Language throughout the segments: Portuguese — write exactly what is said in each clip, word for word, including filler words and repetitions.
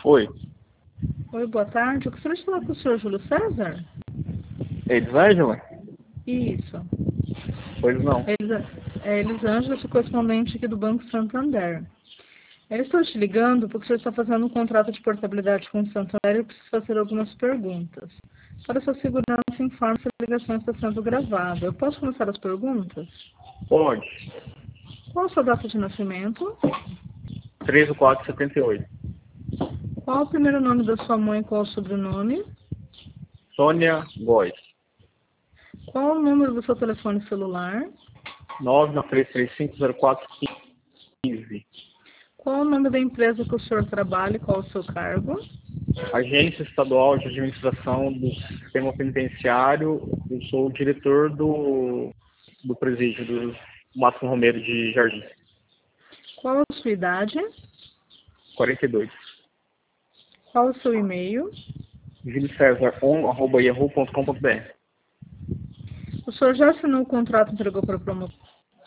Oi. Oi, boa tarde. Eu gostaria de falar com o senhor Júlio César? Elisângela? Isso. Pois não. Elis, é Elisângela, sou correspondente aqui do Banco Santander. Eu estou te ligando porque o senhor está fazendo um contrato de portabilidade com o Santander e eu preciso fazer algumas perguntas. Para sua segurança, informe se a ligação está sendo gravada. Eu posso começar as perguntas? Pode. Qual a sua data de nascimento? três do quatro de setenta e oito. Qual o primeiro nome da sua mãe e qual o sobrenome? Sônia Góes. Qual o número do seu telefone celular? nove nove três três cinco zero quatro um cinco. Qual o nome da empresa que o senhor trabalha e qual o seu cargo? Agência Estadual de Administração do Sistema Penitenciário. Eu sou o diretor do, do presídio do Máximo Romero de Jardim. Qual a sua idade? quarenta e dois. Qual o seu e-mail? julio césar on arroba yahoo ponto com ponto br. O senhor já assinou o contrato e entregou para o promotor?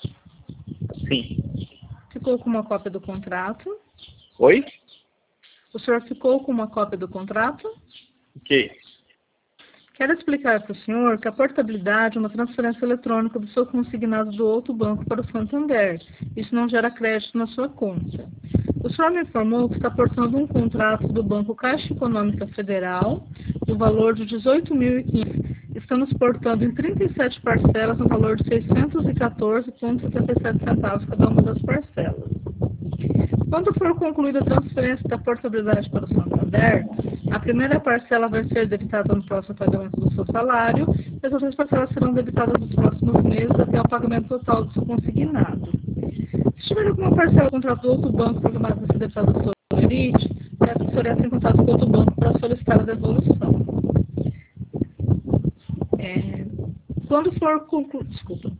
Sim. Ficou com uma cópia do contrato? Oi? O senhor ficou com uma cópia do contrato? Ok. Quero explicar para o senhor que a portabilidade é uma transferência eletrônica do seu consignado do outro banco para o Santander. Isso não gera crédito na sua conta. O senhor me informou que está portando um contrato do Banco Caixa Econômica Federal, no valor de dezoito mil e quinze. Estamos portando em trinta e sete parcelas, no valor de seiscentos e quatorze vírgula setenta e sete centavos cada uma das parcelas. Quando for concluída a transferência da portabilidade para o Santander, a primeira parcela vai ser debitada no próximo pagamento do seu salário, e as outras parcelas serão debitadas nos próximos meses até o pagamento total do seu consignado. Se tiver alguma parcela contrato do outro banco programada para ser debitada do seu limite, peço que o senhor entre em contato com o outro banco para solicitar a devolução. É, quando for conclu... Desculpa.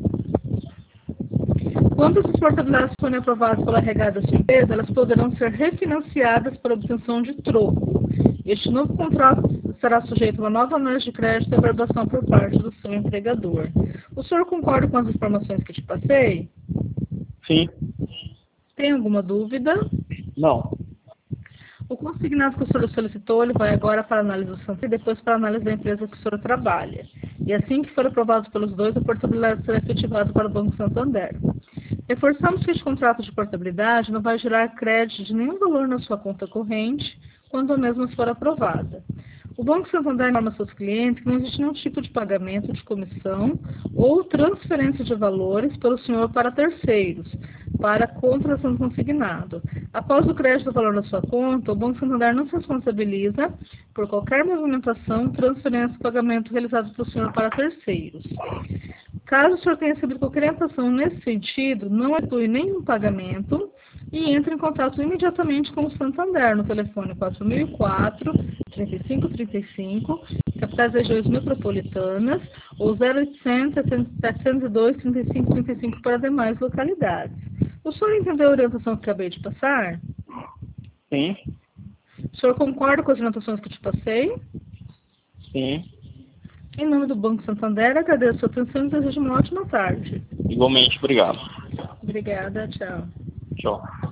Quando essas portabilidades forem aprovadas pela regada da sua empresa, elas poderão ser refinanciadas para obtenção de troco. Este novo contrato será sujeito a uma nova análise de crédito e aprovação por parte do seu empregador. O senhor concorda com as informações que te passei? Sim. Tem alguma dúvida? Não. O consignado que o senhor solicitou, ele vai agora para a análise do Santander e depois para a análise da empresa que o senhor trabalha. E assim que for aprovado pelos dois, a portabilidade será efetivada para o Banco Santander. Reforçamos que este contrato de portabilidade não vai gerar crédito de nenhum valor na sua conta corrente quando a mesma for aprovada. O Banco Santander informa seus clientes que não existe nenhum tipo de pagamento de comissão ou transferência de valores pelo senhor para terceiros, para a contratação do consignado. Após o crédito do valor na sua conta, o Banco Santander não se responsabiliza por qualquer movimentação, transferência ou pagamento realizado pelo senhor para terceiros. Caso o senhor tenha recebido qualquer orientação nesse sentido, não efetue nenhum pagamento e entre em contato imediatamente com o Santander no telefone quatro mil e quatro, trinta e cinco trinta e cinco, capitais regiões metropolitanas, ou zero oitocentos, setecentos e dois, trinta e cinco trinta e cinco para demais localidades. O senhor entendeu a orientação que acabei de passar? Sim. O senhor concorda com as orientações que eu te passei? Sim. Em nome do Banco Santander, agradeço a sua atenção e desejo uma ótima tarde. Igualmente, obrigado. Obrigada, tchau. Tchau.